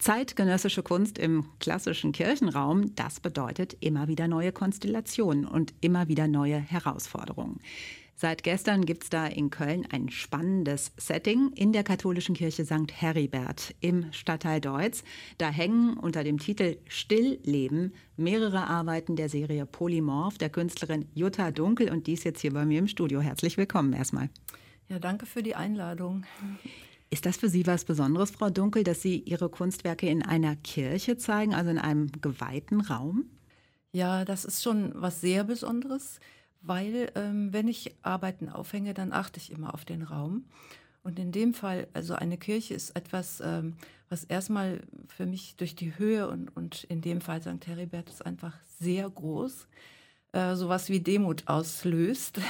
Zeitgenössische Kunst im klassischen Kirchenraum, das bedeutet immer wieder neue Konstellationen und immer wieder neue Herausforderungen. Seit gestern gibt es da in Köln ein spannendes Setting in der katholischen Kirche St. Heribert im Stadtteil Deutz. Da hängen unter dem Titel Stillleben mehrere Arbeiten der Serie Polymorph der Künstlerin Jutta Dunkel und die ist jetzt hier bei mir im Studio. Herzlich willkommen erstmal. Ja, danke für die Einladung. Ist das für Sie was Besonderes, Frau Dunkel, dass Sie Ihre Kunstwerke in einer Kirche zeigen, also in einem geweihten Raum? Ja, das ist schon was sehr Besonderes, weil wenn ich Arbeiten aufhänge, dann achte ich immer auf den Raum. Und in dem Fall, also eine Kirche ist etwas, was erstmal für mich durch die Höhe und in dem Fall St. Heribert ist einfach sehr groß, sowas wie Demut auslöst.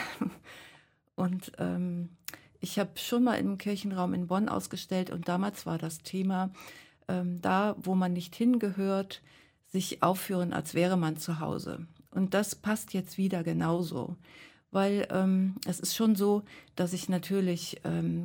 Und ich habe schon mal im Kirchenraum in Bonn ausgestellt und damals war das Thema, da, wo man nicht hingehört, sich aufführen, als wäre man zu Hause. Und das passt jetzt wieder genauso, weil es ist schon so, dass ich natürlich,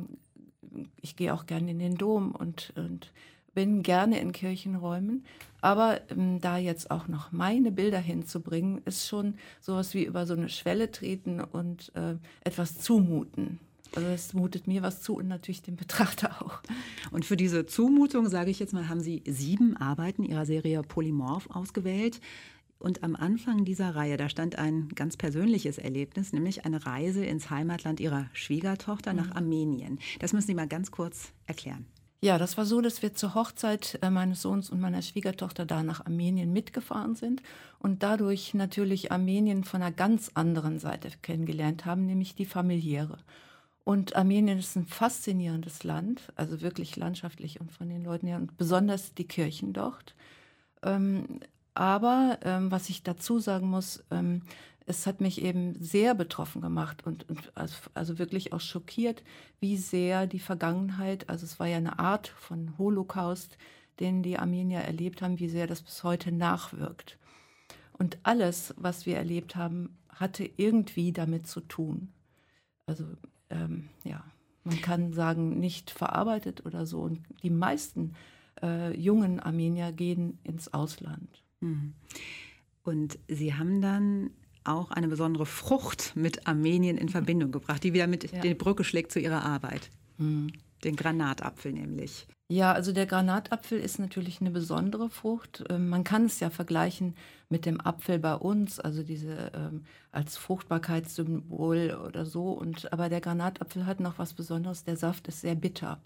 ich gehe auch gerne in den Dom und bin gerne in Kirchenräumen, aber da jetzt auch noch meine Bilder hinzubringen, ist schon sowas wie über so eine Schwelle treten und etwas zumuten. Also es mutet mir was zu und natürlich dem Betrachter auch. Und für diese Zumutung, sage ich jetzt mal, haben Sie 7 Arbeiten Ihrer Serie Polymorph ausgewählt. Und am Anfang dieser Reihe, da stand ein ganz persönliches Erlebnis, nämlich eine Reise ins Heimatland Ihrer Schwiegertochter nach Armenien. Das müssen Sie mal ganz kurz erklären. Ja, das war so, dass wir zur Hochzeit meines Sohns und meiner Schwiegertochter da nach Armenien mitgefahren sind und dadurch natürlich Armenien von einer ganz anderen Seite kennengelernt haben, nämlich die familiäre. Und Armenien ist ein faszinierendes Land, also wirklich landschaftlich und von den Leuten her und besonders die Kirchen dort. Aber was ich dazu sagen muss, es hat mich eben sehr betroffen gemacht und also wirklich auch schockiert, wie sehr die Vergangenheit, also es war ja eine Art von Holocaust, den die Armenier erlebt haben, wie sehr das bis heute nachwirkt. Und alles, was wir erlebt haben, hatte irgendwie damit zu tun. Also ja, man kann sagen, nicht verarbeitet oder so. Und die meisten jungen Armenier gehen ins Ausland. Und Sie haben dann auch eine besondere Frucht mit Armenien in Verbindung gebracht, die wieder mit die Brücke schlägt zu Ihrer Arbeit. Den Granatapfel nämlich. Ja, also der Granatapfel ist natürlich eine besondere Frucht. Man kann es ja vergleichen mit dem Apfel bei uns, also diese als Fruchtbarkeitssymbol oder so. Aber der Granatapfel hat noch was Besonderes. Der Saft ist sehr bitter.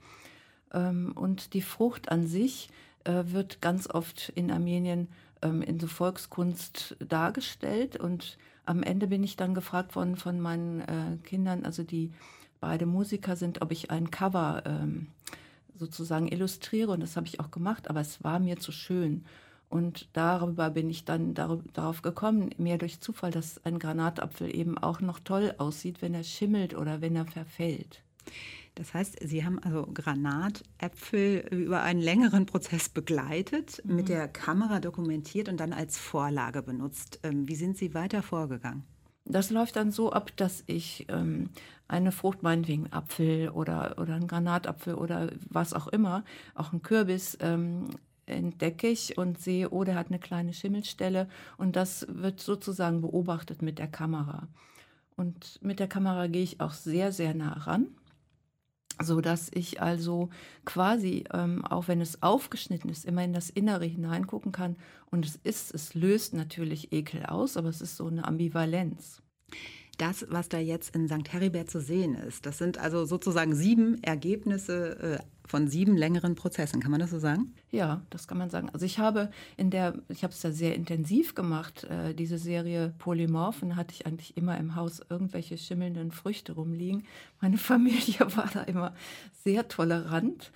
Und die Frucht an sich wird ganz oft in Armenien in so Volkskunst dargestellt. Und am Ende bin ich dann gefragt worden von meinen Kindern, also die beide Musiker sind, ob ich ein Cover sozusagen illustriere. Und das habe ich auch gemacht, aber es war mir zu schön. Und darüber bin ich dann darauf gekommen, mehr durch Zufall, dass ein Granatapfel eben auch noch toll aussieht, wenn er schimmelt oder wenn er verfällt. Das heißt, Sie haben also Granatäpfel über einen längeren Prozess begleitet, mit der Kamera dokumentiert und dann als Vorlage benutzt. Wie sind Sie weiter vorgegangen? Das läuft dann so ab, dass ich eine Frucht, meinetwegen Apfel oder einen Granatapfel oder was auch immer, auch einen Kürbis, entdecke ich und sehe, oh, der hat eine kleine Schimmelstelle und das wird sozusagen beobachtet mit der Kamera. Und mit der Kamera gehe ich auch sehr, sehr nah ran, sodass ich also quasi, auch wenn es aufgeschnitten ist, immer in das Innere hineingucken kann. Und es löst natürlich Ekel aus, aber es ist so eine Ambivalenz. Das, was da jetzt in St. Heribert zu sehen ist, das sind also sozusagen 7 Ergebnisse von 7 längeren Prozessen. Kann man das so sagen? Ja, das kann man sagen. Also ich habe es da sehr intensiv gemacht, diese Serie Polymorph. Und da hatte ich eigentlich immer im Haus irgendwelche schimmelnden Früchte rumliegen. Meine Familie war da immer sehr tolerant.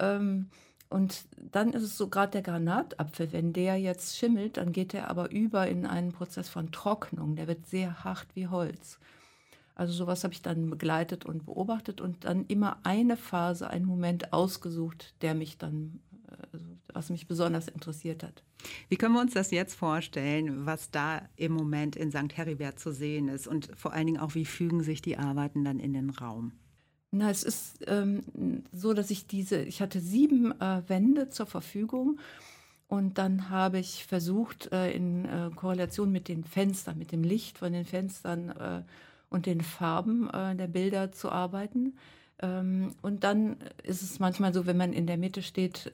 Und dann ist es so gerade der Granatapfel, wenn der jetzt schimmelt, dann geht der aber über in einen Prozess von Trocknung. Der wird sehr hart wie Holz. Also sowas habe ich dann begleitet und beobachtet und dann immer eine Phase, einen Moment ausgesucht, der mich dann, was mich besonders interessiert hat. Wie können wir uns das jetzt vorstellen, was da im Moment in St. Heribert zu sehen ist und vor allen Dingen auch, wie fügen sich die Arbeiten dann in den Raum? Na, es ist, so, dass ich hatte 7 Wände zur Verfügung und dann habe ich versucht, in, Korrelation mit den Fenstern, mit dem Licht von den Fenstern, und den Farben, der Bilder zu arbeiten. Und dann ist es manchmal so, wenn man in der Mitte steht,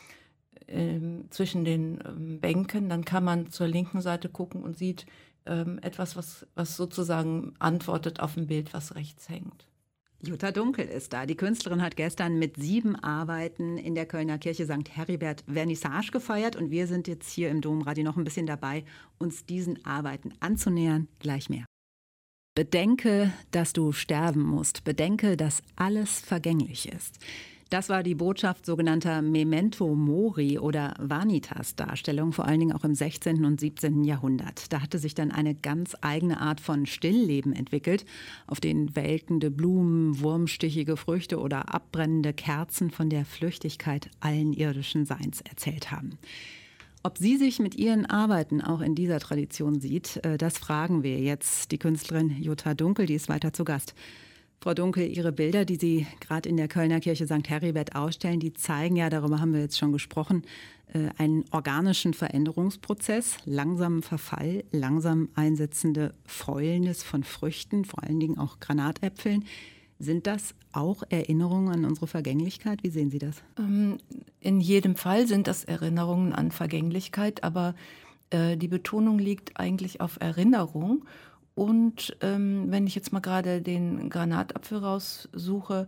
zwischen den, Bänken, dann kann man zur linken Seite gucken und sieht, etwas, was sozusagen antwortet auf ein Bild, was rechts hängt. Jutta Dunkel ist da. Die Künstlerin hat gestern mit 7 Arbeiten in der Kölner Kirche St. Heribert Vernissage gefeiert und wir sind jetzt hier im Domradio noch ein bisschen dabei, uns diesen Arbeiten anzunähern. Gleich mehr. Bedenke, dass du sterben musst. Bedenke, dass alles vergänglich ist. Das war die Botschaft sogenannter Memento Mori oder Vanitas-Darstellung, vor allen Dingen auch im 16. und 17. Jahrhundert. Da hatte sich dann eine ganz eigene Art von Stillleben entwickelt, auf denen welkende Blumen, wurmstichige Früchte oder abbrennende Kerzen von der Flüchtigkeit allen irdischen Seins erzählt haben. Ob sie sich mit ihren Arbeiten auch in dieser Tradition sieht, das fragen wir jetzt die Künstlerin Jutta Dunkel, die ist weiter zu Gast. Frau Dunkel, Ihre Bilder, die Sie gerade in der Kölner Kirche St. Heribert ausstellen, die zeigen ja, darüber haben wir jetzt schon gesprochen, einen organischen Veränderungsprozess, langsamen Verfall, langsam einsetzende Fäulnis von Früchten, vor allen Dingen auch Granatäpfeln. Sind das auch Erinnerungen an unsere Vergänglichkeit? Wie sehen Sie das? In jedem Fall sind das Erinnerungen an Vergänglichkeit, aber die Betonung liegt eigentlich auf Erinnerung. Und wenn ich jetzt mal gerade den Granatapfel raussuche,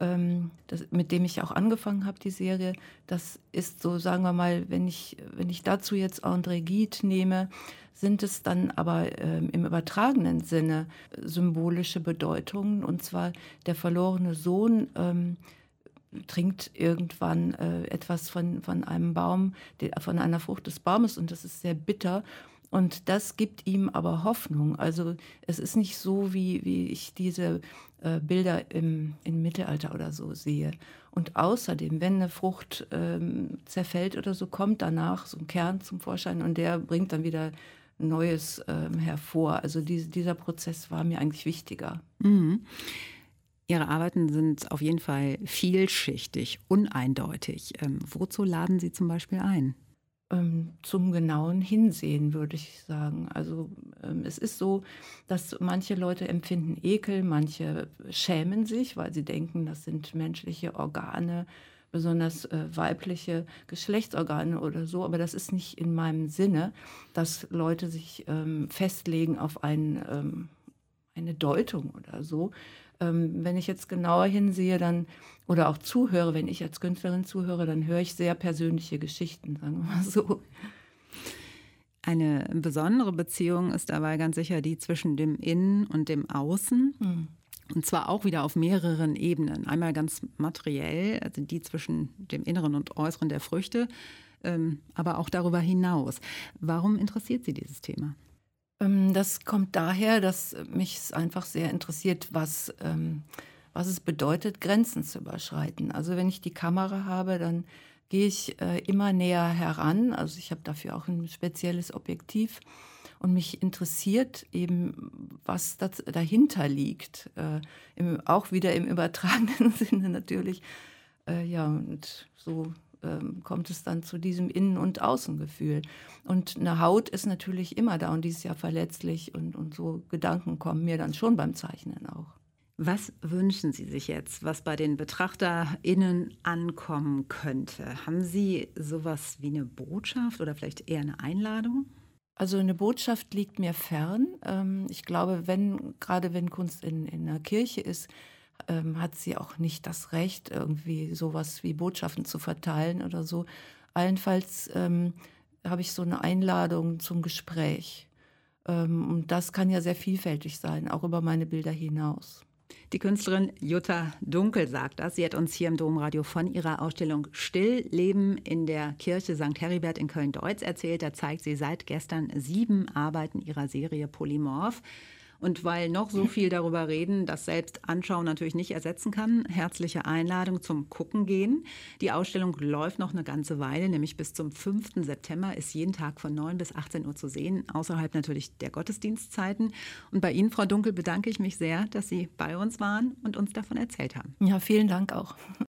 mit dem ich auch angefangen habe, die Serie, das ist so, sagen wir mal, wenn ich dazu jetzt André Gide nehme, sind es dann aber im übertragenen Sinne symbolische Bedeutungen. Und zwar der verlorene Sohn trinkt irgendwann etwas von einem Baum, von einer Frucht des Baumes, und das ist sehr bitter. Und das gibt ihm aber Hoffnung. Also es ist nicht so, wie ich diese Bilder im Mittelalter oder so sehe. Und außerdem, wenn eine Frucht zerfällt oder so, kommt danach so ein Kern zum Vorschein und der bringt dann wieder Neues hervor. Also dieser Prozess war mir eigentlich wichtiger. Mhm. Ihre Arbeiten sind auf jeden Fall vielschichtig, uneindeutig. Wozu laden Sie zum Beispiel ein? Zum genauen Hinsehen, würde ich sagen. Also es ist so, dass manche Leute empfinden Ekel, manche schämen sich, weil sie denken, das sind menschliche Organe, besonders weibliche Geschlechtsorgane oder so. Aber das ist nicht in meinem Sinne, dass Leute sich festlegen auf eine Deutung oder so. Wenn ich jetzt genauer hinsehe, dann oder auch zuhöre, wenn ich als Künstlerin zuhöre, dann höre ich sehr persönliche Geschichten, sagen wir mal so. Eine besondere Beziehung ist dabei ganz sicher die zwischen dem Innen und dem Außen. Und zwar auch wieder auf mehreren Ebenen. Einmal ganz materiell, also die zwischen dem Inneren und Äußeren der Früchte, aber auch darüber hinaus. Warum interessiert Sie dieses Thema? Das kommt daher, dass mich es einfach sehr interessiert, was es bedeutet, Grenzen zu überschreiten. Also wenn ich die Kamera habe, dann gehe ich immer näher heran. Also ich habe dafür auch ein spezielles Objektiv. Und mich interessiert eben, was dahinter liegt. Auch wieder im übertragenen Sinne natürlich. Ja, und so kommt es dann zu diesem Innen- und Außengefühl. Und eine Haut ist natürlich immer da und die ist ja verletzlich und so Gedanken kommen mir dann schon beim Zeichnen auch. Was wünschen Sie sich jetzt, was bei den BetrachterInnen ankommen könnte? Haben Sie sowas wie eine Botschaft oder vielleicht eher eine Einladung? Also eine Botschaft liegt mir fern. Ich glaube, gerade wenn Kunst in einer Kirche ist, hat sie auch nicht das Recht, irgendwie sowas wie Botschaften zu verteilen oder so. Allenfalls habe ich so eine Einladung zum Gespräch. Und das kann ja sehr vielfältig sein, auch über meine Bilder hinaus. Die Künstlerin Jutta Dunkel sagt das. Sie hat uns hier im Domradio von ihrer Ausstellung Stillleben in der Kirche St. Heribert in Köln-Deutz erzählt. Da zeigt sie seit gestern 7 Arbeiten ihrer Serie Polymorph. Und weil noch so viel darüber reden, das selbst anschauen natürlich nicht ersetzen kann, herzliche Einladung zum Gucken gehen. Die Ausstellung läuft noch eine ganze Weile, nämlich bis zum 5. September, ist jeden Tag von 9 bis 18 Uhr zu sehen, außerhalb natürlich der Gottesdienstzeiten. Und bei Ihnen, Frau Dunkel, bedanke ich mich sehr, dass Sie bei uns waren und uns davon erzählt haben. Ja, vielen Dank auch.